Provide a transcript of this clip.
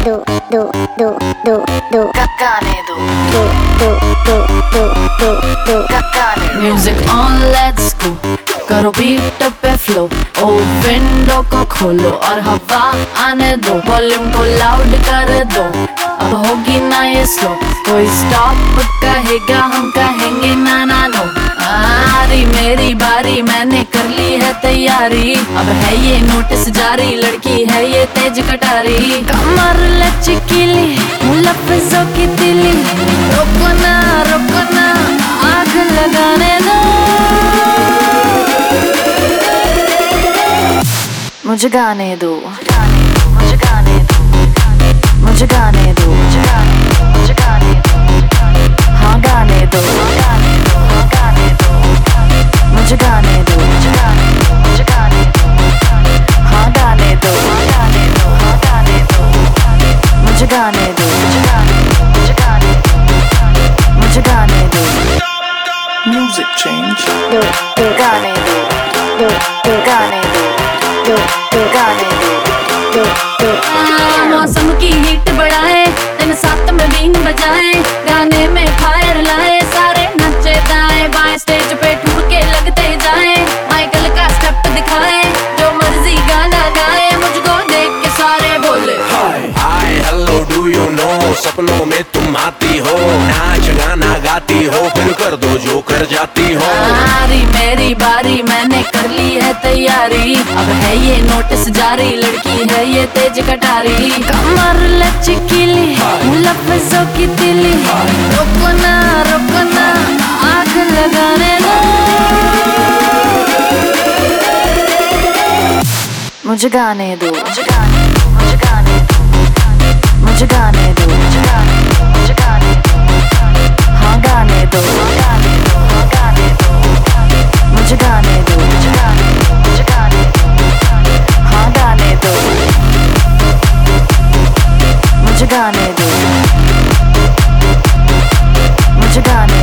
Music on, let's go. करो beat पे flow, ओ विंडो को खोलो और हवा आने दो, वॉल्यूम को लाउड कर दो, अब होगी ना ये स्लो, कोई स्टॉप कहेगा हम कहेंगे ना ना नो। आरी मेरी बारी, मैंने कर ली है तैयारी, अब है ये नोटिस जारी, लड़की है ये तेज कटारी, कमर लचकीली लफ्जों की तिली, रोको ना आग लगाने दो, मुझे गाने दो, मुझे गाने दो, मुझे गाने दो, मुझे गाने दो, हाँ गाने दो, हाँ गाने दो, मुझे गाने दो, मुझे गाने दो, हाँ गाने दो, हाँ गाने दो, मुझे गाने दो, मुझे गाने दो, मुझे गाने दो, Music change. गाने दो, गाने दो, गाने दो। मौसम की हीट बढ़ाए, दिन साथ में बीन बजाए, गाने में फायर लाए, सारे नचे दाएं बाएं, स्टेज पे ठुमके लगते जाए, माइकल का स्टेप दिखाए, जो मर्जी गाना गाए, मुझको देख के सारे बोले Hi, hello, do you know? सपनों में तुम आती हो, नाच गाना गाती हो, फिर कर दो जो कर जाती हो। आरी मेरी बारी, मैंने कर ली है तैयारी, अब है ये नोटिस जारी, लड़की है ये तेज कटारी, कमर लचकीली लफ्जों की तिली, रोको ना आग लगाने दो, मुझे गाने दो, मुझे गाने दो, मुझे गाने दो, मुझे गाने दो, मुझे गाने दो, हाँ गाने दो, हाँ गाने दो, मुझे गाने दो, मुझे गाने दो, हाँ गाने दो, मुझे गाने दो, मुझे गाने